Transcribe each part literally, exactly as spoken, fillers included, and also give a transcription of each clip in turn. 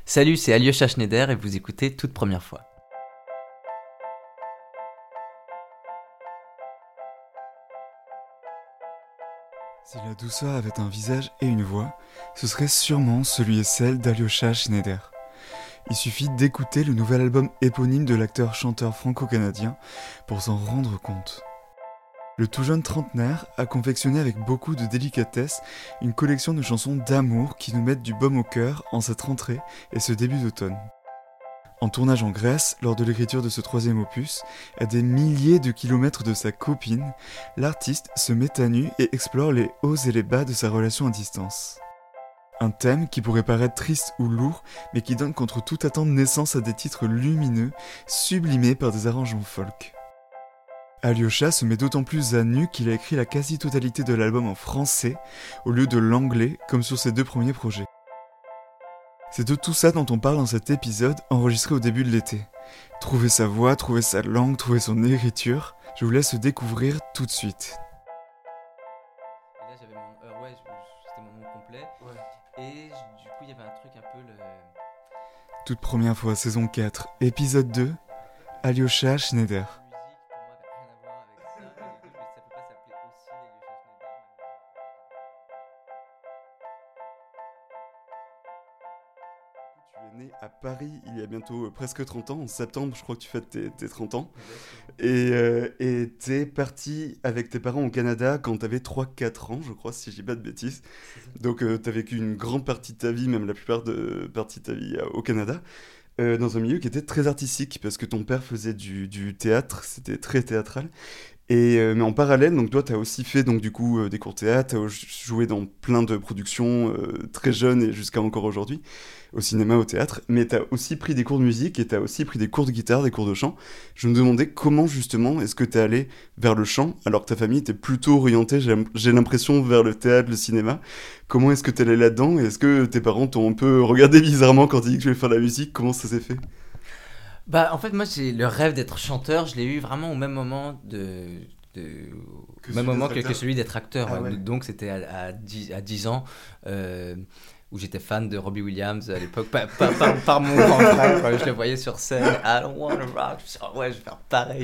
Salut, c'est Alyosha Schneider et vous écoutez Toute Première Fois. Si la douceur avait un visage et une voix, ce serait sûrement celui et celle d'Alyosha Schneider. Il suffit d'écouter le nouvel album éponyme de l'acteur-chanteur franco-canadien pour s'en rendre compte. Le tout jeune trentenaire a confectionné avec beaucoup de délicatesse une collection de chansons d'amour qui nous mettent du baume au cœur en cette rentrée et ce début d'automne. En tournage en Grèce, lors de l'écriture de ce troisième opus, à des milliers de kilomètres de sa copine, l'artiste se met à nu et explore les hauts et les bas de sa relation à distance. Un thème qui pourrait paraître triste ou lourd, mais qui donne contre toute attente naissance à des titres lumineux, sublimés par des arrangements folk. Alyosha se met d'autant plus à nu qu'il a écrit la quasi-totalité de l'album en français, au lieu de l'anglais, comme sur ses deux premiers projets. C'est de tout ça dont on parle dans cet épisode enregistré au début de l'été. Trouver sa voix, trouver sa langue, trouver son écriture, je vous laisse découvrir tout de suite. Et là j'avais mon... Euh, ouais, c'était mon nom complet. Ouais. Et du coup il y avait un truc un peu le... Toute première fois, saison quatre, épisode deux, Alyosha Schneider. Tu es né à Paris il y a bientôt euh, presque trente ans, en septembre je crois que tu fêtes tes, tes trente ans. Et euh, et t'es parti avec tes parents au Canada quand t'avais trois quatre ans je crois, si je dis pas de bêtises. Donc euh, t'as vécu une grande partie de ta vie, même la plupart de partie de ta vie euh, au Canada. Euh, dans un milieu qui était très artistique, parce que ton père faisait du, du théâtre, c'était très théâtral. Et, euh, mais en parallèle, donc toi, tu as aussi fait donc, du coup, euh, des cours de théâtre, tu as joué dans plein de productions euh, très jeunes et jusqu'à encore aujourd'hui, au cinéma, au théâtre, mais tu as aussi pris des cours de musique et tu as aussi pris des cours de guitare, des cours de chant. Je me demandais comment justement est-ce que tu es allé vers le chant, alors que ta famille était plutôt orientée, j'ai j'ai l'impression, vers le théâtre, le cinéma. Comment est-ce que tu es allé là-dedans et est-ce que tes parents t'ont un peu regardé bizarrement quand tu dis que tu voulais faire de la musique? Comment ça s'est fait? Bah en fait moi j'ai le rêve d'être chanteur, je l'ai eu vraiment au même moment de... de... Que au même celui moment d'être que, que acteur. celui d'être acteur. Ah Ouais. ouais. Donc c'était à, à, dix, à dix ans euh, où j'étais fan de Robbie Williams à l'époque, par, par, par, par mon grand frère, quand je le voyais sur scène, I don't wanna rock, je me suis dit, oh ouais je vais faire pareil.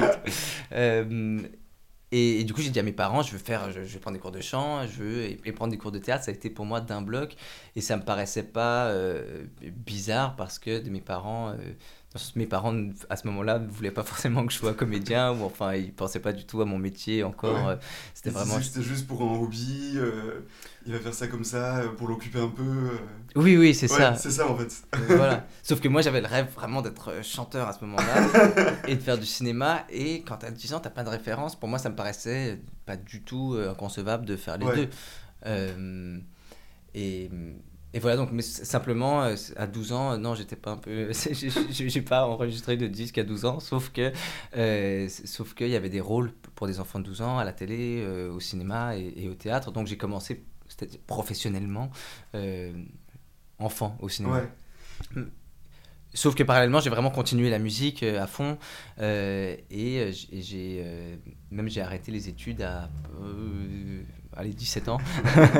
Euh, et, et du coup j'ai dit à mes parents, je veux faire, je, je vais prendre des cours de chant, je veux et, et prendre des cours de théâtre, ça a été pour moi d'un bloc et ça me paraissait pas euh, bizarre parce que de mes parents... Euh, mes parents, à ce moment-là, ne voulaient pas forcément que je sois comédien, ou enfin, ils pensaient pas du tout à mon métier encore. Ouais. euh, C'était Ils se vraiment... disaient que c'était juste pour un hobby, euh, il va faire ça comme ça, euh, pour l'occuper un peu. euh. Oui, oui, c'est Ouais, ça. c'est ça en fait. Euh, voilà. Sauf que moi, j'avais le rêve vraiment d'être euh, chanteur à ce moment-là et de faire du cinéma. Et quand t'as dix ans, t'as pas de référence. Pour moi, ça me paraissait pas du tout euh, inconcevable de faire les Ouais. deux. Euh, et, et voilà, donc, mais s- simplement, euh, à douze ans, euh, non, j'étais pas un peu. j'ai j'ai- j'ai pas enregistré de disque à douze ans, sauf que, euh, s- sauf qu'il y avait des rôles p- pour des enfants de douze ans à la télé, euh, au cinéma et, et au théâtre. Donc, j'ai commencé c'est-à-dire professionnellement, euh, enfant, au cinéma. Ouais. Sauf que parallèlement, j'ai vraiment continué la musique euh, à fond euh, et, euh, j- et j'ai euh, même j'ai arrêté les études à euh, allez dix-sept ans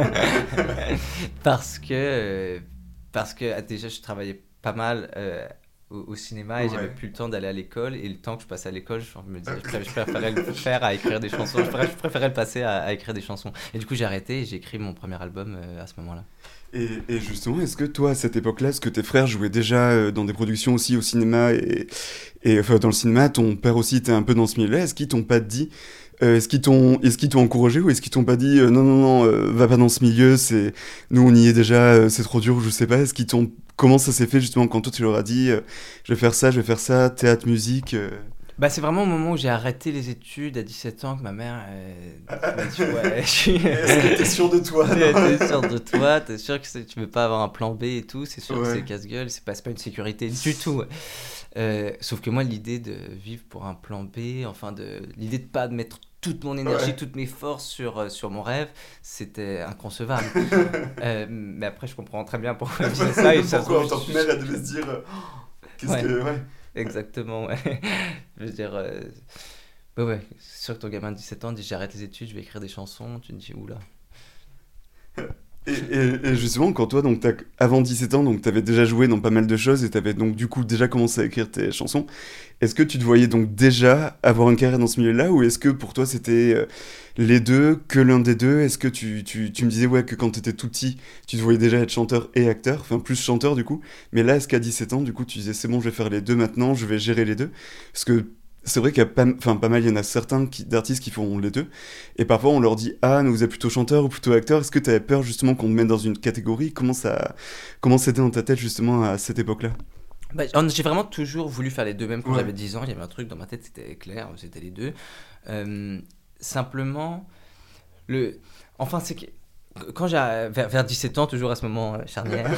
parce que euh, parce que ah, déjà je travaillais pas mal euh, au, au cinéma et j'avais Ouais. plus le temps d'aller à l'école et le temps que je passais à l'école, je me disais je, pré- je préférais le faire à écrire des chansons, je préférais, je préférais le passer à, à écrire des chansons et du coup j'ai arrêté et j'ai écrit mon premier album euh, à ce moment-là. Et, et justement, est-ce que toi, à cette époque-là, est-ce que tes frères jouaient déjà euh, dans des productions aussi au cinéma et, et enfin, dans le cinéma, ton père aussi était un peu dans ce milieu-là, est-ce qu'ils t'ont pas dit, euh, est-ce qu'ils t'ont, est-ce qu'ils t'ont encouragé ou est-ce qu'ils t'ont pas dit euh, non, non, non, euh, va pas dans ce milieu, c'est, nous on y est déjà, euh, c'est trop dur, je sais pas, est-ce qu'ils t'ont, comment ça s'est fait justement quand toi tu leur as dit, euh, je vais faire ça, je vais faire ça, théâtre, musique euh, Bah, c'est vraiment au moment où j'ai arrêté les études à dix-sept ans que ma mère euh, m'a dit ouais, je suis... Est-ce que t'es sûr de toi? T'es sûr de toi, t'es sûr que c'est- tu veux pas avoir un plan B et tout, c'est sûr que c'est Ouais. casse-gueule, c'est pas, c'est pas une sécurité du tout. Euh, sauf que moi, l'idée de vivre pour un plan B, enfin, de, l'idée de pas mettre toute mon énergie, Ouais. toutes mes forces sur, euh, sur mon rêve, c'était inconcevable. Euh, mais après, je comprends très bien pourquoi elle disait ça et ça se Pourquoi trouve, en tant que je- mère, je- elle devait se dire, euh, qu'est-ce Ouais, que, ouais. exactement, ouais. Je veux dire, euh, bah ouais, c'est sûr que ton gamin de dix-sept ans dit j'arrête les études, je vais écrire des chansons, tu te dis oula. Et, et- et justement, quand toi, donc, t'as, avant dix-sept ans, donc t'avais déjà joué dans pas mal de choses et t'avais donc du coup déjà commencé à écrire tes chansons, est-ce que tu te voyais donc déjà avoir une carrière dans ce milieu-là ou est-ce que pour toi c'était euh, les deux, que l'un des deux? Est-ce que tu, tu, tu me disais ouais, que quand t'étais tout petit, tu te voyais déjà être chanteur et acteur, enfin plus chanteur du coup, mais là, est-ce qu'à dix-sept ans, du coup, tu disais c'est bon, je vais faire les deux maintenant, je vais gérer les deux? Parce que c'est vrai qu'il y a pas, enfin, pas mal, il y en a certains qui, d'artistes qui font les deux. Et parfois, on leur dit ah, mais vous êtes plutôt chanteur ou plutôt acteur. Est-ce que tu avais peur justement qu'on te mette dans une catégorie? Comment ça, comment c'était dans ta tête justement à cette époque-là? Bah, en- j'ai vraiment toujours voulu faire les deux, même quand Ouais, j'avais dix ans, il y avait un truc dans ma tête, c'était clair, c'était les deux. Euh, Simplement, le... enfin, c'est que quand j'ai vers, vers dix-sept ans, toujours à ce moment euh, charnière,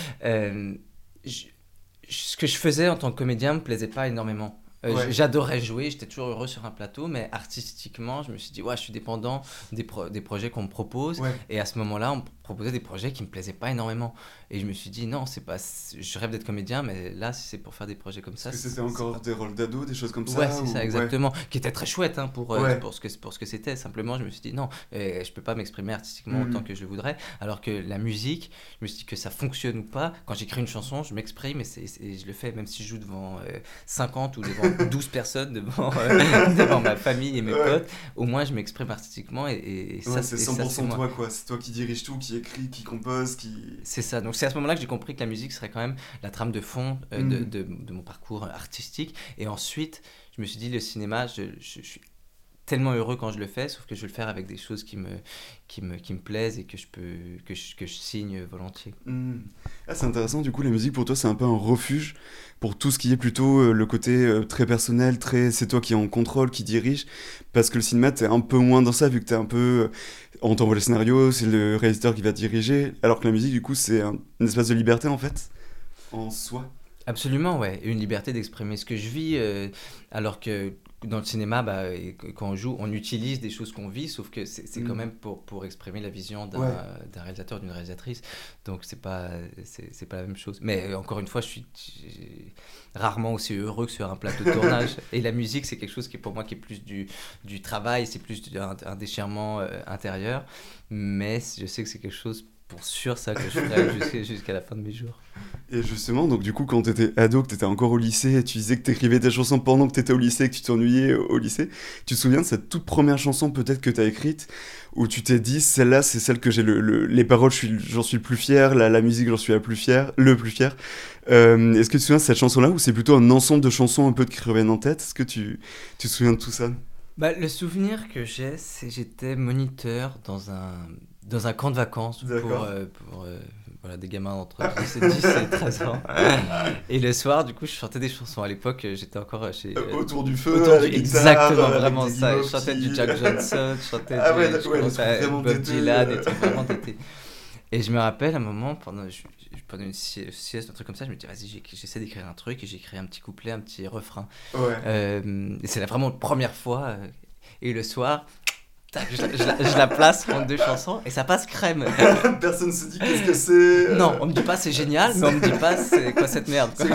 euh, je- ce que je faisais en tant que comédien me plaisait pas énormément. Euh, j- ouais. j'adorais jouer, j'étais toujours heureux sur un plateau, mais artistiquement, je me suis dit, ouais, je suis dépendant des, pro- des projets qu'on me propose. Ouais. Et à ce moment-là, on me proposait des projets qui me plaisaient pas énormément. Et je me suis dit, non, c'est pas, je rêve d'être comédien, mais là, si c'est pour faire des projets comme Est-ce ça, que c'était c'est c'est encore pas. des rôles d'ado, des choses comme Ouais, ça c'est ça, ou... Ouais. exactement. Qui était très chouette hein, pour, euh, Ouais. pour, ce que, pour ce que c'était. Simplement, je me suis dit, non, euh, je peux pas m'exprimer artistiquement autant Mhm. que je le voudrais. Alors que la musique, je me suis dit que ça fonctionne ou pas. Quand j'écris une chanson, je m'exprime et, c'est, c'est- je le fais, même si je joue devant euh, cinquante ou devant douze personnes, devant, euh, devant ma famille et mes Ouais. potes. Au moins, je m'exprime artistiquement et, et- et Ouais, ça, c'est et ça c'est cent pour cent moi. toi quoi. C'est toi qui dirige tout, qui écrit, qui compose, qui. C'est ça. Donc, c'est à ce moment-là que j'ai compris que la musique serait quand même la trame de fond euh, de, Mhm. de, de mon parcours artistique. Et ensuite, je me suis dit, le cinéma, je, je, je suis tellement heureux quand je le fais, sauf que je vais le faire avec des choses qui me, qui me, qui me plaisent et que je, peux, que je, que je signe volontiers. Mhm. Ah, c'est intéressant, du coup, la musique pour toi, c'est un peu un refuge pour tout ce qui est plutôt euh, le côté euh, très personnel, très c'est toi qui es en contrôle, qui dirige, parce que le cinéma, t'es un peu moins dans ça, vu que t'es un peu. euh, On t'envoie le scénario, c'est le réalisateur qui va diriger, alors que la musique, du coup, c'est un, un espace de liberté, en fait, en soi. Absolument, ouais. Une liberté d'exprimer ce que je vis, euh, alors que dans le cinéma, bah, et que- quand on joue, on utilise des choses qu'on vit, sauf que c'est c'est quand Mhm. même pour, pour exprimer la vision d'un Ouais. d'un réalisateur, d'une réalisatrice. Donc c'est pas, c'est c'est pas la même chose. Mais euh, encore une fois, je suis j'ai rarement aussi heureux que sur un plateau de tournage. Et la musique, c'est quelque chose qui pour moi qui est plus du, du travail, c'est plus du- un, un déchirement euh, intérieur. Mais je sais que c'est quelque chose pour sûr ça que je ferai jusqu'à jusqu'à la fin de mes jours. Et justement, donc du coup, quand t'étais ado, que t'étais encore au lycée, tu disais que t'écrivais tes chansons pendant que t'étais au lycée, que tu t'ennuyais au au lycée, tu te souviens de cette toute première chanson peut-être que t'as écrite, où tu t'es dit, celle-là, c'est celle que j'ai le, le- les paroles, je suis, j'en suis le plus fier, la, la musique, j'en suis la plus fier, le plus fier. Euh, est-ce que tu te souviens de cette chanson-là, ou c'est plutôt un ensemble de chansons un peu qui reviennent en tête? Est-ce que tu, tu te souviens de tout ça? Bah, le souvenir que j'ai, c'est j'étais moniteur dans un, dans un camp de vacances pour, D'accord. euh, pour euh, voilà, des gamins entre dix et dix et treize ans. Et le soir, du coup, je chantais des chansons. À l'époque, euh, j'étais encore chez... Euh, euh, autour du feu, autour du... avec guitare, Exactement, euh, avec vraiment des ça. Je guimauves chantais du qui... Jack Johnson, je chantais Ah ouais, du... d'accord, Je ouais, les commençais trucs à vraiment Bob d'été. Dylan, des euh. trucs vraiment d'été. Et je me rappelle un moment, pendant, je, je- pendant une sie- sieste, un truc comme ça, je me dis, vas-y, j'ai- j'essaie d'écrire un truc. Et j'ai écrit un petit couplet, un petit refrain. Ouais. Euh, et c'est la- vraiment la première fois. euh, et le soir, tac, je, la- je la je la place entre deux chansons et ça passe crème. Personne se dit qu'est-ce que c'est. Non, euh, on me dit pas c'est génial, mais on me dit pas c'est quoi cette merde, quoi. c'est-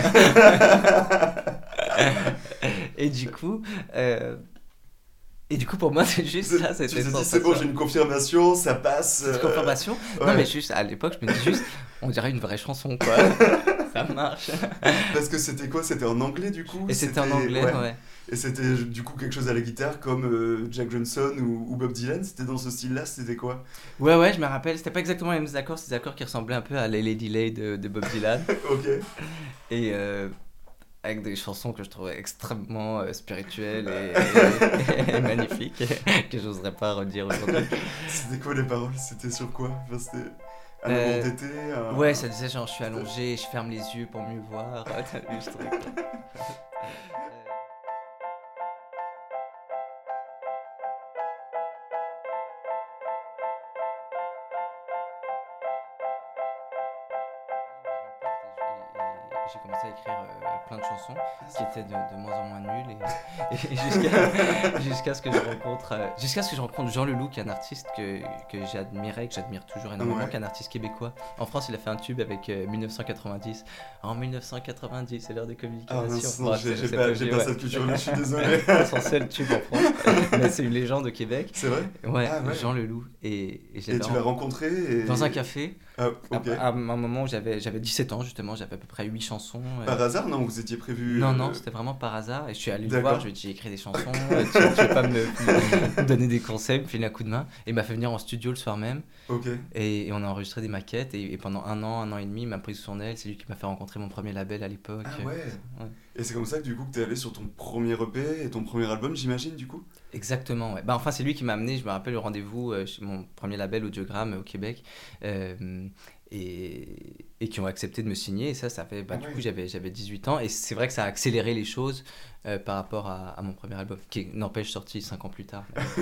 Et du coup, euh, et du coup pour moi c'est juste C'est- ça, tu c'était te une dis, c'est bon, j'ai sensation. une confirmation, ça passe. Cette euh, confirmation. Non mais Ouais. juste à l'époque je me dis juste, on dirait une vraie chanson quoi. Ça marche. Parce que c'était quoi? C'était en anglais du coup? Et c'était en C'était. anglais, Ouais. ouais. Et c'était du coup quelque chose à la guitare comme euh, Jack Johnson ou, ou Bob Dylan? C'était dans ce style-là? C'était quoi? Ouais ouais, je me rappelle, c'était pas exactement les mêmes accords, c'est des accords qui ressemblaient un peu à Les Lady Lay de, de Bob Dylan. Ok. Et euh, avec des chansons que je trouvais extrêmement euh, spirituelles et, et- et magnifiques, que j'oserais pas redire aujourd'hui. C'était quoi les paroles? C'était sur quoi? Enfin, c'était un amour Euh, d'été? ouais, un- ça disait genre je suis allongé, je ferme les yeux pour mieux voir. T'as vu ce truc? j'ai commencé à écrire euh, plein de chansons qui étaient de, de moins en moins nulles et, et jusqu'à, jusqu'à ce que je rencontre euh, jusqu'à ce que je rencontre Jean Leloup, qui est un artiste que, que j'admirais et que j'admire toujours énormément, Ouais. qui est un artiste québécois. En France, il a fait un tube avec euh, mille neuf cent quatre-vingt-dix. En mille neuf cent quatre-vingt-dix, c'est l'heure des Ah communications. mince, non, Bon, j'ai, c'est- j'ai c'est pas, j'ai obligé, pas ouais. cette culture-là, je suis désolé. C'est son seul tube en France, mais c'est une légende au Québec. C'est vrai? Ouais, Ah ouais. Jean Leloup. Et, et je Et l'avais tu l'as ren- rencontré et... dans un café. Ah, À, ok. à un moment où j'avais, j'avais dix-sept ans, justement, j'avais à peu près huit chansons. euh, Par hasard, non? Vous étiez prévu... Non, euh, non, c'était vraiment par hasard. Et je suis allé le D'accord. voir, je lui ai dit: j'ai écrit des chansons, euh, tu, tu veux pas me, me donner des conseils, me filer un coup de main. Et il m'a fait venir en studio le soir même. Ok. Et, et on a enregistré des maquettes. Et, et pendant un an, un an et demi, il m'a pris sous son aile. C'est lui qui m'a fait rencontrer mon premier label à l'époque. Ah ouais. Ouais. Et c'est comme ça que du coup que t'es allé sur ton premier E P et ton premier album, j'imagine, du coup? Exactement, ouais. Bah, enfin, c'est lui qui m'a amené, je me rappelle, le rendez-vous euh, chez mon premier label Audiogramme euh, au Québec. euh, et, et qui ont accepté de me signer. Et ça, ça fait. Bah, Ah du ouais. coup, j'avais, j'avais dix-huit ans. Et c'est vrai que ça a accéléré les choses euh, par rapport à, à mon premier album, qui n'empêche sorti cinq ans plus tard.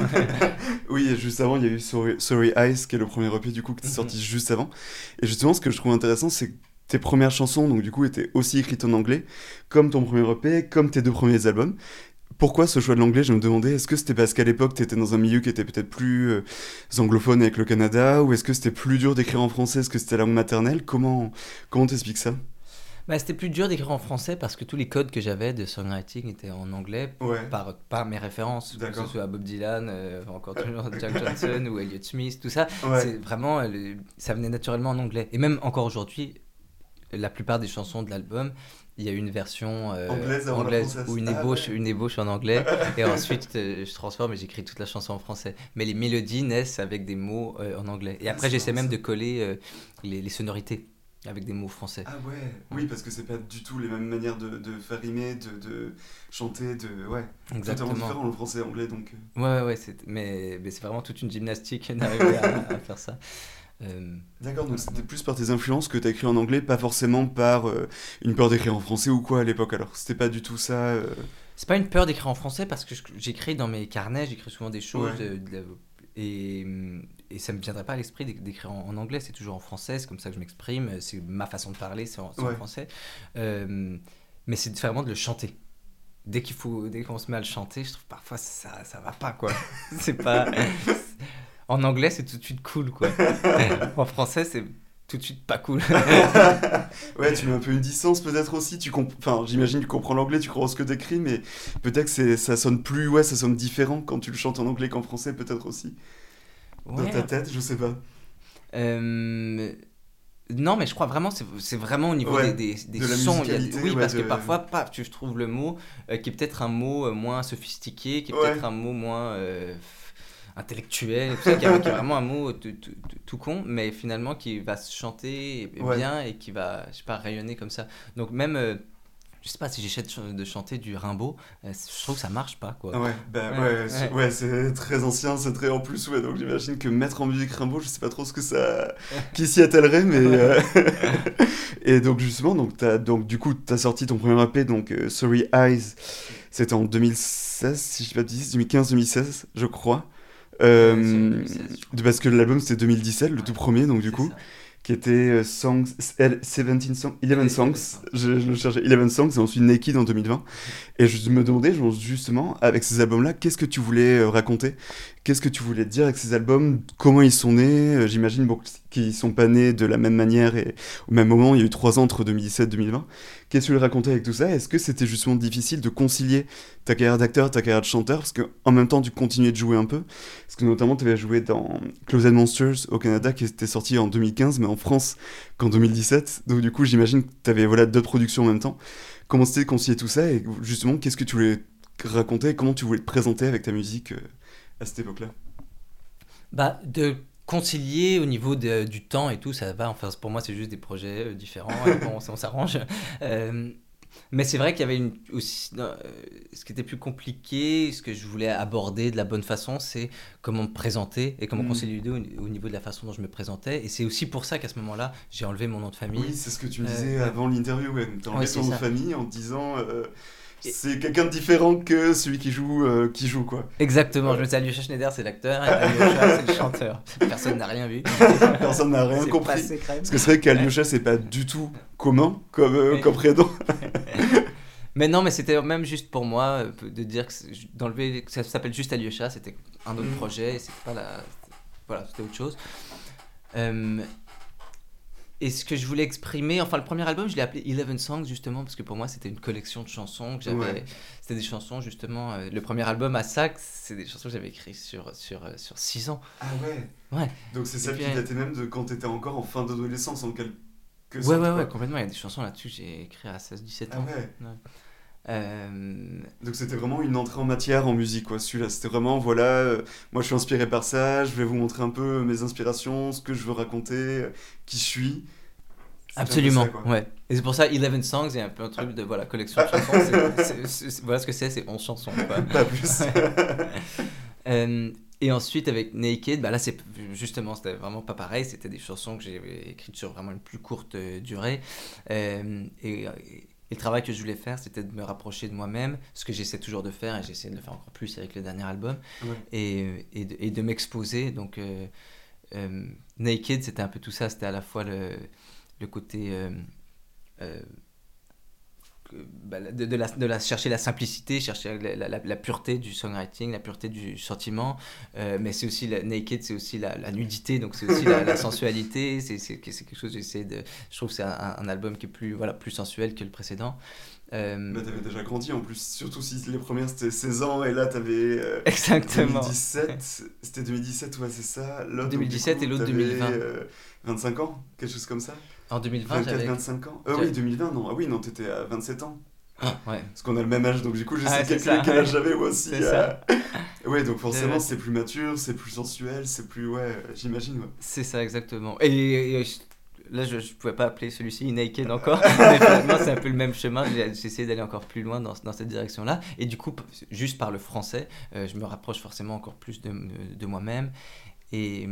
Oui, et juste avant, il y a eu Sorry, Sorry Eyes, qui est le premier E P du coup qui est sorti juste avant. Et justement, ce que je trouve intéressant, c'est que tes premières chansons, donc du coup, étaient aussi écrites en anglais, comme ton premier E P, comme tes deux premiers albums. Pourquoi ce choix de l'anglais? Je me demandais, est-ce que c'était parce qu'à l'époque, tu étais dans un milieu qui était peut-être plus euh, anglophone avec le Canada, ou est-ce que c'était plus dur d'écrire en français, est-ce que c'était la langue maternelle? Comment comment t'expliques ça? Bah, c'était plus dur d'écrire en français parce que tous les codes que j'avais de songwriting étaient en anglais Ouais, par, par mes références, que d'accord. ce soit Bob Dylan, euh, encore toujours Jack Johnson ou Elliott Smith, tout ça. Ouais, C'est vraiment, euh, le- ça venait naturellement en anglais. Et même encore aujourd'hui, la plupart des chansons de l'album, il y a une version euh, anglaise avant la anglaise française. ou une Ah ébauche, ouais. une ébauche en anglais, et ensuite euh, je transforme et j'écris toute la chanson en français. Mais les mélodies naissent avec des mots euh, en anglais. Et Ah, après, c'est j'essaie marrant même ça. de coller euh, les, les sonorités avec des mots français. Ah ouais, oui, parce que c'est pas du tout les mêmes manières de, de faire rimer, de, de chanter, de... Ouais, totalement Exactement. différent le français et l'anglais, donc... euh, Ouais, ouais, ouais, c'est, mais, mais c'est vraiment toute une gymnastique d'arriver à, à faire ça. Euh, D'accord, donc c'était plus par tes influences que t'as écrit en anglais, pas forcément par euh, une peur d'écrire en français ou quoi à l'époque, alors c'était pas du tout ça... euh, c'est pas une peur d'écrire en français parce que je- j'écris dans mes carnets, j'écris souvent des choses Ouais. euh, de- et, et ça me viendrait pas à l'esprit d'é- d'écrire en, en anglais, c'est toujours en français, c'est comme ça que je m'exprime, c'est ma façon de parler, c'est en, c'est en Ouais. français. Euh, mais c'est vraiment de le chanter. Dès qu'il faut, dès qu'on se met à le chanter, je trouve parfois ça, ça va pas quoi. C'est pas. En anglais, c'est tout de suite cool quoi. En français, c'est tout de suite pas cool. Ouais, tu mets un peu une distance peut-être aussi, tu comp... enfin j'imagine que tu comprends l'anglais, tu comprends ce que t'écris, mais peut-être que c'est... ça sonne plus, ouais, ça sonne différent quand tu le chantes en anglais qu'en français peut-être aussi. Dans Ouais. ta tête, je sais pas. Euh, Non, mais je crois vraiment, c'est c'est vraiment au niveau Ouais, des, des, des de la sons. Il y a- musicalité, oui, ouais, parce de- que parfois, paf, tu je trouve le mot euh, qui est peut-être un mot euh, moins sophistiqué, qui est Ouais. peut-être un mot moins euh, intellectuel, et tout ça, qui, est, qui est vraiment un mot tout, tout- tout- tout con, mais finalement qui va se chanter Ouais. bien et qui va, je sais pas, rayonner comme ça. Donc même, euh, je sais pas, si j'essaie de, ch- de chanter du Rimbaud, euh, je trouve que ça marche pas, quoi. Ouais, bah Ouais, ouais, ouais. c'est- ouais, c'est très ancien, c'est très en plus, ouais, donc j'imagine que mettre en musique Rimbaud, je sais pas trop ce que ça... qui s'y attellerait, mais... euh, Et donc justement, donc, t'as, donc du coup, t'as sorti ton premier E P, donc euh, Sorry Eyes, c'était en deux mille seize, si je dis pas de bêtises, deux mille quinze deux mille seize, je crois. Euh, Ouais, c'est deux mille seize, je crois. de- parce que l'album c'était deux mille dix-sept, le Ouais, tout premier, donc du c'est coup, ça. qui était euh, songs, el- dix-sept songs, eleven songs, je, je le cherchais, eleven songs, et ensuite Naked en deux mille vingt. Et je me demandais, je- justement, avec ces albums-là, qu'est-ce que tu voulais euh, raconter? Qu'est-ce que tu voulais dire avec ces albums? Comment ils sont nés? Euh, J'imagine bon, qu'ils sont pas nés de la même manière et au même moment. Il y a eu trois ans entre deux mille dix-sept et deux mille vingt. Qu'est-ce que tu voulais raconter avec tout ça? Est-ce que c'était justement difficile de concilier ta carrière d'acteur, ta carrière de chanteur? Parce qu'en même temps, tu continuais de jouer un peu. Parce que notamment, tu avais joué dans Closet Monsters au Canada, qui était sorti en deux mille quinze, mais en France qu'en deux mille dix-sept. Donc du coup, j'imagine que tu avais voilà, deux productions en même temps. Comment c'était de concilier tout ça? Et justement, qu'est-ce que tu voulais raconter? Comment tu voulais te présenter avec ta musique euh, à cette époque-là? Bah, de concilier au niveau de- du temps et tout, ça va. Enfin, pour moi, c'est juste des projets euh, différents. Et bon, on, s- on s'arrange. Euh, mais c'est vrai qu'il y avait une, aussi, euh, ce qui était plus compliqué, ce que je voulais aborder de la bonne façon, c'est comment me présenter et comment Mm. concilier les deux au, au niveau de la façon dont je me présentais. Et c'est aussi pour ça qu'à ce moment-là, j'ai enlevé mon nom de famille. Oui, c'est ce que tu me Euh, disais ouais. avant l'interview. Ouais. Tu as enlevé Ouais, ton c'est nom de ça. famille en te disant euh, c'est quelqu'un de différent que celui qui joue, euh, qui joue quoi. Exactement, je me dis Alyosha Schneider c'est l'acteur et Alyosha c'est le chanteur. Personne n'a rien vu. Personne n'a rien C'est compris. passé crème. Parce que c'est vrai qu'Alyosha c'est pas du tout commun comme, euh, Oui. comme prénom. Mais non, mais c'était même juste pour moi euh, de dire que c'est- d'enlever que ça s'appelle juste Alyosha, c'était un autre Mm. projet, et c'était pas la voilà, c'était autre chose. Euh, et ce que je voulais exprimer, enfin le premier album, je l'ai appelé Eleven Songs justement parce que pour moi c'était une collection de chansons que j'avais Ouais. c'était des chansons justement euh, le premier album à Sax, c'est des chansons que j'avais écrites sur sur euh, sur six ans. Ah ouais. Ouais. Donc c'est Et ça puis, qui euh, datait même de quand t'étais encore en fin d'adolescence en quelque Ouais sorte. ouais quoi. ouais, complètement, il y a des chansons là-dessus que j'ai écrit à seize dix-sept Ah ans. ouais. Ouais. Euh, Donc c'était vraiment une entrée en matière en musique quoi. Celui-là c'était vraiment voilà, euh, moi je suis inspiré par ça, je vais vous montrer un peu mes inspirations, ce que je veux raconter, euh, qui je suis. C'était un peu Absolument, ça, quoi. ouais. Et c'est pour ça Eleven Songs, il y a un peu un truc de voilà, collection de chansons. c'est- c'est- c'est- c'est- voilà ce que c'est, c'est onze chansons. Quoi. Pas plus. Euh, et ensuite avec Naked, bah là c'est justement c'était vraiment pas pareil, c'était des chansons que j'ai écrites sur vraiment une plus courte euh, durée. Euh, et, et le travail que je voulais faire, c'était de me rapprocher de moi-même, ce que j'essaie toujours de faire et j'essaie de le faire encore plus avec le dernier album, Ouais. et, et de, et de m'exposer. Donc euh, euh, Naked, c'était un peu tout ça, c'était à la fois le, le côté euh, euh, que- bah, de, de la, de la, chercher la simplicité, chercher la, la, la- la pureté du songwriting, la pureté du sentiment, euh, mais c'est aussi la naked, c'est aussi la, la nudité, donc c'est aussi la, la sensualité, c'est, c'est, c'est quelque chose, j'essaie de, je trouve que c'est un, un album qui est plus, voilà, plus sensuel que le précédent. Euh, Bah t'avais déjà grandi en plus, surtout si les premières c'était seize ans et là t'avais euh, exactement. deux mille dix-sept, c'était deux mille dix-sept ouais c'est ça, l'autre deux mille dix-sept donc, du coup, et l'autre t'avais, deux mille vingt. euh, vingt-cinq ans, quelque chose comme ça. En deux mille vingt, vingt-quatre j'avais... vingt-cinq ans. Euh, j'avais- oui deux mille vingt non, ah oui non t'étais à vingt-sept ans. Ah, ouais, Parce qu'on a le même âge donc du coup je Ah, sais c'est calculer ça, quel ouais. âge j'avais moi aussi. c'est euh. ça. Ouais donc forcément Ouais. c'est plus mature, c'est plus sensuel, c'est plus ouais euh, j'imagine ouais. C'est ça, exactement. Et, et je- là, je ne pouvais pas appeler celui-ci Naked encore, mais finalement, c'est un peu le même chemin. J'ai j'ai essayé d'aller encore plus loin dans, dans cette direction-là. Et du coup, p- juste par le français, euh, je me rapproche forcément encore plus de, de, de moi-même. Et,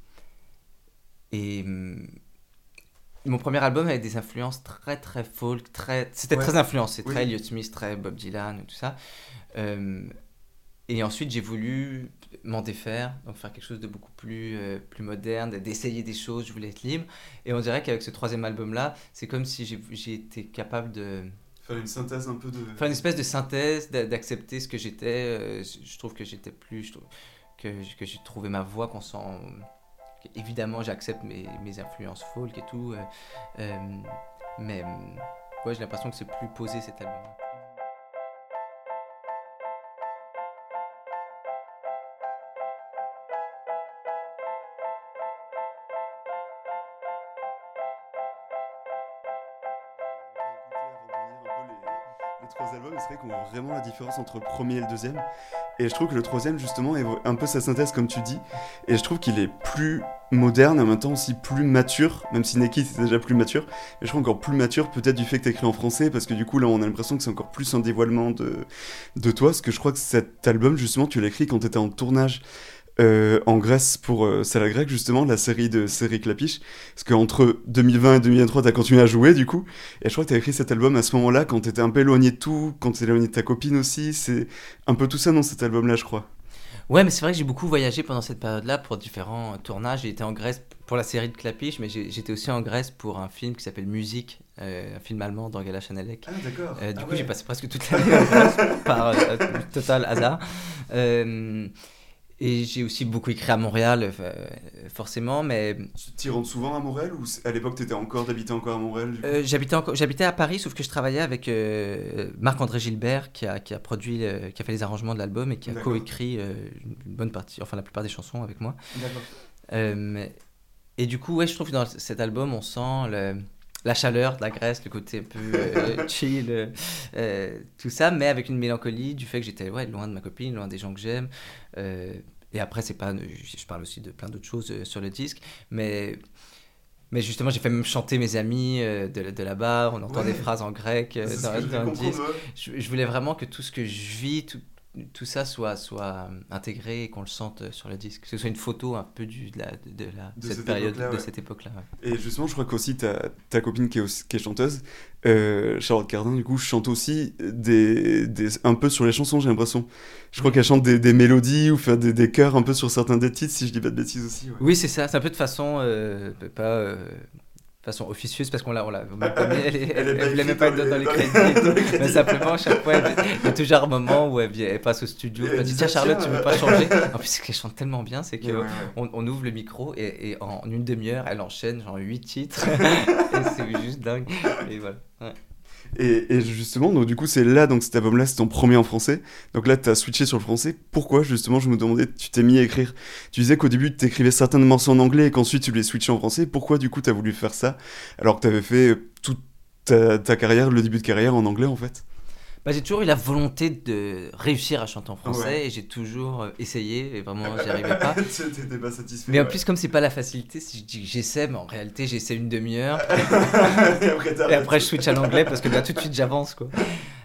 et mon premier album avait des influences très, très folk, très... C'était Ouais. très influencé, Oui. très Elliott Smith, très Bob Dylan, et tout ça. Euh, et ensuite, j'ai voulu m'en défaire, donc faire quelque chose de beaucoup plus, euh, plus moderne, d'essayer des choses, je voulais être libre. Et on dirait qu'avec ce troisième album-là, c'est comme si j'ai, j'ai été capable de Faire une synthèse un peu de... faire une espèce de synthèse, d'a- d'accepter ce que j'étais. Euh, je trouve que j'étais plus... je trouve que, que j'ai trouvé ma voix, qu'on sent... Évidemment, j'accepte mes, mes influences folk et tout, euh, euh, mais euh, ouais, j'ai l'impression que c'est plus posé cet album-là. Les trois albums, c'est vrai qu'on voit vraiment la différence entre le premier et le deuxième. Et je trouve que le troisième, justement, est un peu sa synthèse, comme tu dis. Et je trouve qu'il est plus moderne et en même temps aussi plus mature, même si Naked était déjà plus mature. Mais je trouve encore plus mature, peut-être du fait que t'as écrit en français, parce que du coup, là, on a l'impression que c'est encore plus un dévoilement de, de toi. Parce que je crois que cet album, justement, tu l'as écrit quand t'étais en tournage. Euh, en Grèce pour euh, Salle Grecque justement la série de série Clapiche parce qu'entre deux mille vingt et deux mille vingt-trois t'as continué à jouer du coup et je crois que t'as écrit cet album à ce moment là quand t'étais un peu éloigné de tout, quand t'étais éloigné de ta copine aussi, c'est un peu tout ça dans cet album là je crois. Ouais, mais c'est vrai que j'ai beaucoup voyagé pendant cette période-là pour différents tournages. J'ai été en Grèce pour la série de Clapiche, mais j'ai- j'étais aussi en Grèce pour un film qui s'appelle Musique, euh, un film allemand d'Angela Chanelec. Ah d'accord. Euh, du Ah coup, ouais. j'ai passé presque toute l'année en Grèce par euh, total hasard. Euh, et j'ai aussi beaucoup écrit à Montréal, euh, forcément, mais Tu rentres souvent à Montréal ou c'est- à l'époque t'étais encore d'habiter encore à Montréal du coup euh, j'habitais, encore, j'habitais à Paris, sauf que je travaillais avec euh, Marc-André Gilbert, qui a, qui a produit, euh, qui a fait les arrangements de l'album et qui a D'accord. coécrit euh, une bonne partie, enfin la plupart des chansons avec moi. D'accord. Euh, et du coup, ouais, je trouve que dans cet album, on sent le- la chaleur de la Grèce, le côté un peu euh, chill, euh, euh, tout ça, mais avec une mélancolie du fait que j'étais ouais, loin de ma copine, loin des gens que j'aime. Euh, et après, c'est pas, je je parle aussi de plein d'autres choses euh, sur le disque, mais, mais justement, j'ai fait même chanter mes amis euh, de, de là-bas, on entend Ouais. des phrases en grec euh, C'est ce dans, que je dans voulais le comprendre, disque. ouais. Je, je voulais vraiment que tout ce que je vis, tout, tout ça soit, soit intégré et qu'on le sente sur le disque. Que ce soit une photo un peu du, de, la, de, la, De cette, cette période, époque-là, de ouais. cette époque-là. Ouais. Et justement, je crois qu'aussi ta, ta copine qui est, aussi, qui est chanteuse, euh, Charlotte Cardin, du coup, chante aussi des, des, un peu sur les chansons, j'ai l'impression. Je crois Mm. qu'elle chante des, des mélodies ou fait des, des chœurs un peu sur certains des titres, si je dis pas de bêtises aussi. Ouais. Oui, c'est ça. C'est un peu de façon, euh, pas euh, façon officieuse, parce qu'on l'a, on l'a même pas mis. Elle, est- Elle est elle, pas elle voulait écrite même pas dans être dans, dans les- les dans les- crédits. et dans tout. les crédits. Mais simplement, à chaque fois, elle- il y a toujours un moment où elle, vient- elle passe au studio. Et Elle elle me dit dit, tiens, tiens, Charlotte, tu veux pas euh. changer? En plus, c'est qu'elle chante tellement bien, c'est Ouais, ouais, que ouais. on, on ouvre le micro et, et en une demi-heure, elle enchaîne genre huit titres. Et c'est juste dingue. Et voilà. Ouais. Et, et justement, donc du coup, c'est là, donc cet album-là, c'est ton premier en français. Donc là, t'as switché sur le français. Pourquoi, justement, je me demandais, tu t'es mis à écrire. Tu disais qu'au début, tu écrivais certains morceaux en anglais et qu'ensuite, tu les switché en français. Pourquoi, du coup, t'as voulu faire ça alors que t'avais fait toute ta, ta carrière, le début de carrière en anglais, en fait? Bah, j'ai toujours eu la volonté de réussir à chanter en français Ouais. et j'ai toujours euh, essayé et vraiment j'y arrivais pas. T'étais pas satisfait. Mais en ouais. plus, comme c'est pas la facilité, si je dis que j'essaie, mais en réalité, j'essaie une demi-heure Et après, et t'arrêtes. après je switch à l'anglais parce que là tout de suite j'avance quoi.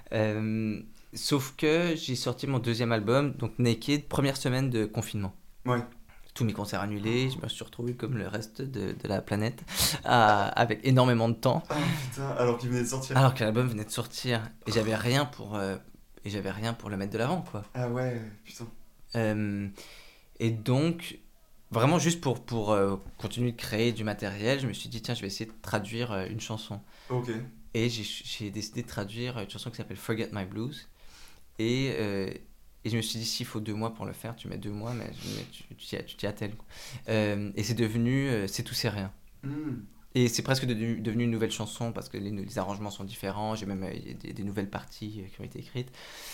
Euh, sauf que j'ai sorti mon deuxième album, donc Naked, première semaine de confinement. Ouais. Tous mes concerts annulés, je me suis retrouvé comme le reste de, de la planète, à- avec énormément de temps, Ah putain, alors qu'il venait de sortir. alors que l'album venait de sortir et j'avais rien pour, euh, et j'avais rien pour le mettre de l'avant quoi. Ah ouais, putain. Euh, et donc, vraiment juste pour, pour euh, continuer de créer du matériel, je me suis dit, tiens, je vais essayer de traduire euh, une chanson. Ok. Et j'ai, j'ai décidé de traduire une chanson qui s'appelle Forget My Blues. Et, euh, et je me suis dit, s'il faut deux mois pour le faire, tu mets deux mois, mais, mais tu, tu, t'y, tu t'y attelles. Quoi. Euh, et c'est devenu euh, C'est tout, c'est rien. Hmm. Et c'est presque devenu, devenu une nouvelle chanson parce que les, les arrangements sont différents. J'ai même euh, il y a des, des nouvelles parties euh, qui ont été écrites.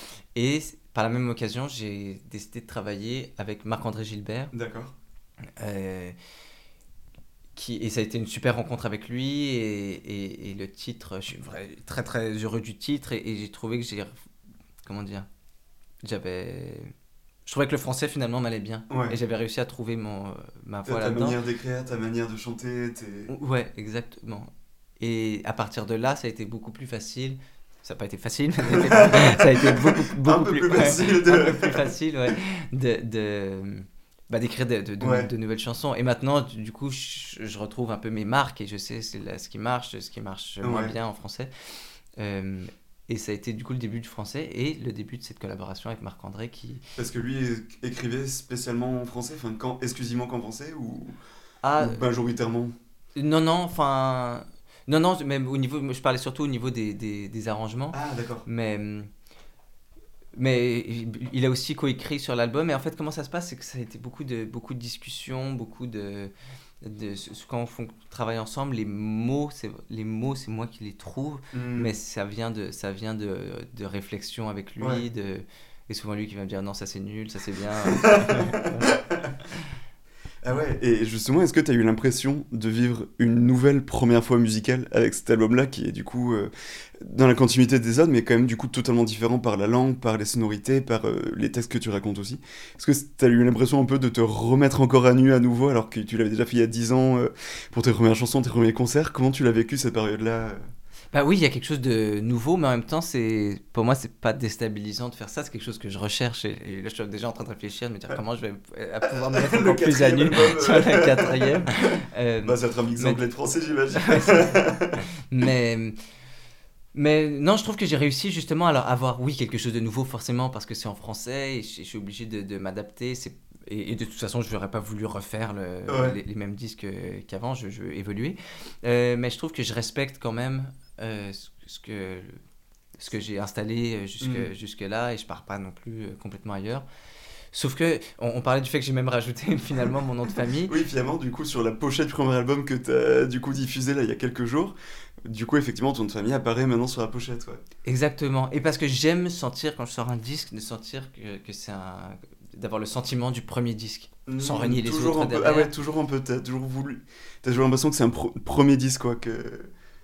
Et c- par la même occasion, j'ai décidé de travailler avec Marc-André Gilbert. D'accord. Euh, qui, et ça a été une super rencontre avec lui. Et, et, et le titre, je suis vrai- très très heureux du titre. Et, et j'ai trouvé que j'ai. Comment dire J'avais. Je trouvais que le français finalement m'allait bien. Ouais. Et j'avais réussi à trouver mon, euh, ma Ta, voix ta là-dedans. manière d'écrire, ta manière de chanter, tes... Ouais, exactement. Et à partir de là, ça a été beaucoup plus facile. Ça n'a pas été facile, mais ça a été beaucoup, beaucoup Un peu plus ouais, facile de- un peu plus facile, ouais, de, de, bah, d'écrire de, de, de, Ouais. de nouvelles chansons. Et maintenant, du coup, je, je retrouve un peu mes marques et je sais c'est là, ce qui marche, ce qui marche moins Ouais. bien en français. Euh, et ça a été du coup le début du français et le début de cette collaboration avec Marc-André qui... Parce que lui é- écrivait spécialement en français, enfin quand, exclusivement qu'en français ou, Ah, ou majoritairement? non, non, enfin... Non, non, même au niveau... Je parlais surtout au niveau des, des, des arrangements. Ah d'accord. Mais, mais il a aussi coécrit sur l'album. Et en fait, comment ça se passe, c'est que ça a été beaucoup de, beaucoup de discussions, beaucoup de... de quand on fon- travaille ensemble, les mots, c'est, les mots, c'est moi qui les trouve. Hmm. Mais ça vient de, ça vient de, de réflexion avec lui. Ouais. De, et souvent lui qui va me dire non, ça c'est nul, ça c'est bien. Ah ouais, et justement, est-ce que tu as eu l'impression de vivre une nouvelle première fois musicale avec cet album-là, qui est du coup euh, dans la continuité des autres, mais quand même du coup totalement différent par la langue, par les sonorités, par euh, les textes que tu racontes aussi. Est-ce que tu as eu l'impression un peu de te remettre encore à nu à nouveau, alors que tu l'avais déjà fait il y a dix ans euh, pour tes premières chansons, tes premiers concerts? Comment tu l'as vécu cette période-là? Bah oui, il y a quelque chose de nouveau, mais en même temps, c'est pour moi, c'est pas déstabilisant de faire ça. C'est quelque chose que je recherche. Et, et là, je suis déjà en train de réfléchir, de me dire comment je vais euh, pouvoir me mettre Le encore plus à quatrième nu album, sur euh. la quatrième. Euh, Bah, ça va être un mix mais- anglais de français, j'imagine. mais, mais non, je trouve que j'ai réussi justement à avoir, oui, quelque chose de nouveau, forcément, parce que c'est en français et je, je suis obligé de, de m'adapter. C'est, et, et de toute façon, je n'aurais pas voulu refaire le, Ouais. les, les mêmes disques euh, qu'avant. Je, je veux évoluer. Euh, mais je trouve que je respecte quand même euh, ce, ce que, ce que j'ai installé euh, jusque, Mm. jusque-là et je pars pas non plus euh, complètement ailleurs. Sauf que, on, on parlait du fait que j'ai même rajouté finalement mon nom de famille. Oui, finalement, du coup, sur la pochette du premier album que tu as du coup diffusé là il y a quelques jours, du coup, effectivement, ton nom de famille apparaît maintenant sur la pochette, ouais. Exactement. Et parce que j'aime sentir, quand je sors un disque, de sentir que, que c'est un... d'avoir le sentiment du premier disque. Sans renier les toujours autres un peu, derrière. Ah ouais, toujours un peu, t'as toujours voulu. T'as toujours l'impression que c'est un pro- premier disque, quoi. Que...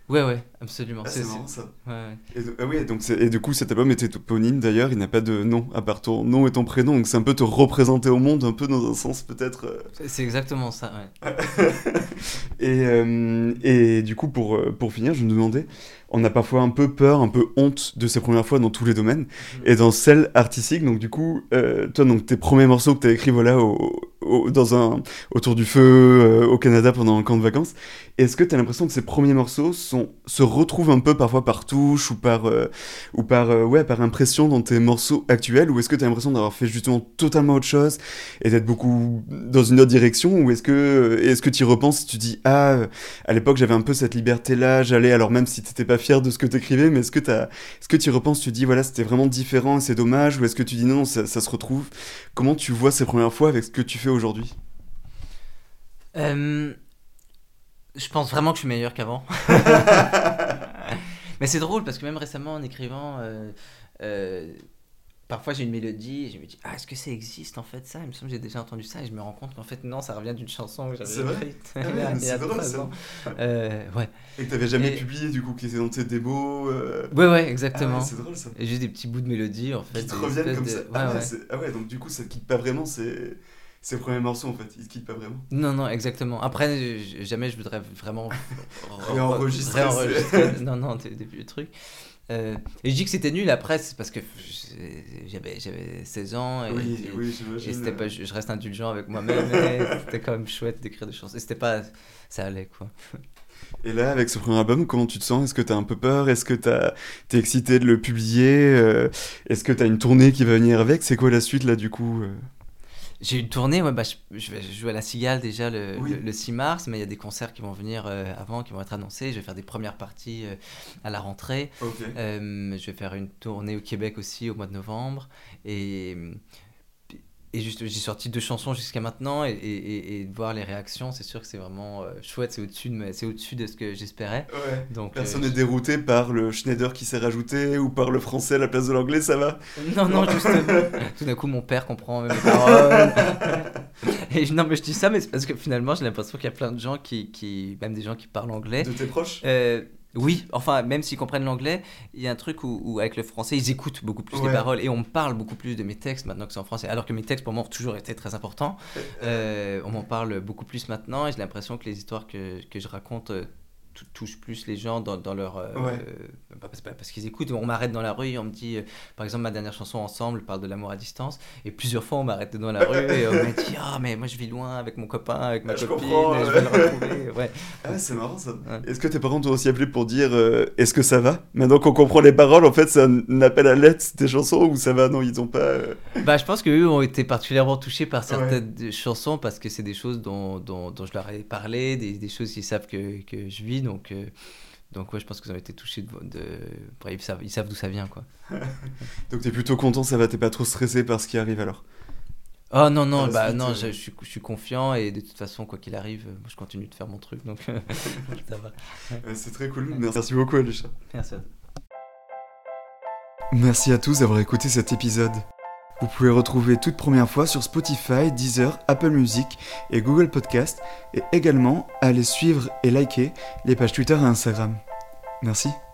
Ouais, ouais, absolument. Ah, c'est, c'est marrant ça. Ouais, ouais. Et, ah oui, donc c'est, et du coup cet album est éponyme d'ailleurs, il n'a pas de nom à part ton nom et ton prénom, donc c'est un peu te représenter au monde, un peu dans un sens peut-être... Euh... C'est, c'est exactement ça, ouais. et, euh, et du coup pour, pour finir, je me demandais, on a parfois un peu peur, un peu honte de ses premières fois dans tous les domaines, mmh. et dans celle artistique, donc du coup, euh, toi donc tes premiers morceaux que tu as écrits voilà, au, au, dans un, autour du feu euh, au Canada pendant un camp de vacances, est-ce que tu as l'impression que ces premiers morceaux sont, se retrouvent un peu parfois par touche ou par, euh, ou par, euh, ouais, par impression dans tes morceaux actuels, ou est-ce que tu as l'impression d'avoir fait justement totalement autre chose et d'être beaucoup dans une autre direction, ou est-ce que est-ce que tu y repenses, tu dis ah à l'époque j'avais un peu cette liberté là, j'allais, alors même si t'étais pas fier de ce que t'écrivais, mais est-ce que t'as, est-ce que tu y repenses, tu dis voilà c'était vraiment différent et c'est dommage, ou est-ce que tu dis non, non ça, ça se retrouve? Comment tu vois ces premières fois avec ce que tu fais aujourd'hui? euh... Je pense vraiment que je suis meilleur qu'avant. Mais c'est drôle parce que même récemment en écrivant, euh, euh, parfois j'ai une mélodie et je me dis ah est-ce que ça existe en fait ça? Il me semble que j'ai déjà entendu ça et je me rends compte qu'en fait non, ça revient d'une chanson que j'avais c'est écrite ah ouais, il y a treize ans. Euh, ouais. Et que t'avais jamais et... publié du coup, qui était dans tes démos. Euh... Ouais ouais exactement. Ah ouais, c'est drôle ça. Et juste des petits bouts de mélodie en fait. Qui te reviennent comme de... ça. Ouais, ah, ouais, ouais. C'est... ah ouais donc du coup ça te quitte pas vraiment, c'est... Ces premiers morceaux en fait, ils te quittent pas vraiment. Non, non, exactement. Après, jamais je voudrais vraiment réenregistrer. réenregistrer. Non, non, des, des vieux trucs. Euh, et je dis que c'était nul après, c'est parce que j'avais, j'avais seize ans et, oui, et, oui, j'imagine. Et c'était pas, je, je reste indulgent avec moi-même, mais c'était quand même chouette d'écrire des chansons. Et c'était pas, ça allait quoi. Et là, avec ce premier album, comment tu te sens? Est-ce que t'as un peu peur? Est-ce que t'as... t'es excité de le publier? euh... Est-ce que t'as une tournée qui va venir avec? C'est quoi la suite là du coup? euh... J'ai une tournée, ouais, bah, je, je vais jouer à la Cigale déjà le, oui. le, le six mars, mais il y a des concerts qui vont venir euh, avant, qui vont être annoncés. Je vais faire des premières parties euh, à la rentrée. Okay. Euh, je vais faire une tournée au Québec aussi au mois de novembre. Et, et juste, j'ai sorti deux chansons jusqu'à maintenant et, et, et de voir les réactions, c'est sûr que c'est vraiment euh, chouette. C'est au-dessus de, c'est au-dessus de ce que j'espérais. Ouais. Donc, personne n'est euh, dérouté par le Schneider qui s'est rajouté ou par le français à la place de l'anglais, ça va? Non, non, justement. Tout d'un coup, mon père comprend mes paroles. Et non, mais je dis ça, mais c'est parce que finalement, j'ai l'impression qu'il y a plein de gens qui, qui même des gens qui parlent anglais. De tes proches? euh, Oui, enfin, même s'ils comprennent l'anglais, il y a un truc où, où avec le français, ils écoutent beaucoup plus ouais. les paroles et on parle beaucoup plus de mes textes maintenant que c'est en français. Alors que mes textes, pour moi, ont toujours été très importants. Euh, on m'en parle beaucoup plus maintenant et j'ai l'impression que les histoires que, que je raconte euh, t- touchent plus les gens dans, dans leur... Euh, ouais. euh, parce, parce qu'ils écoutent. On m'arrête dans la rue et on me dit... Euh, par exemple, ma dernière chanson, Ensemble, parle de l'amour à distance. Et plusieurs fois, on m'arrête dans la rue et on m'a dit « Ah, oh, mais moi, je vis loin avec mon copain, avec ma ah, copine, je, et je vais le retrouver. » Ouais. Ah, c'est marrant ça. Ouais. Est-ce que tes parents t'ont aussi appelé pour dire euh, « Est-ce que ça va ?» Maintenant qu'on comprend les paroles, en fait, c'est un appel à l'aide, tes chansons, ou ça va? Non, ils ont pas... Euh... Bah, je pense qu'eux ont été particulièrement touchés par certaines ouais. chansons parce que c'est des choses dont, dont, dont je leur ai parlé, des, des choses qu'ils savent que, que je vis, donc... Euh... Donc ouais, je pense qu'ils ont été touchés de... de... Bref, ils savent, ils savent d'où ça vient, quoi. Donc t'es plutôt content, ça va, t'es pas trop stressé par ce qui arrive alors? Oh non, non, bah suite, non, euh... je, je, suis, je suis confiant et de toute façon, quoi qu'il arrive, moi je continue de faire mon truc, donc ça va. Ouais, c'est très cool, merci beaucoup Alisha. Merci à toi. Merci à tous d'avoir écouté cet épisode. Vous pouvez retrouver toute première fois sur Spotify, Deezer, Apple Music et Google Podcast, et également aller suivre et liker les pages Twitter et Instagram. Merci.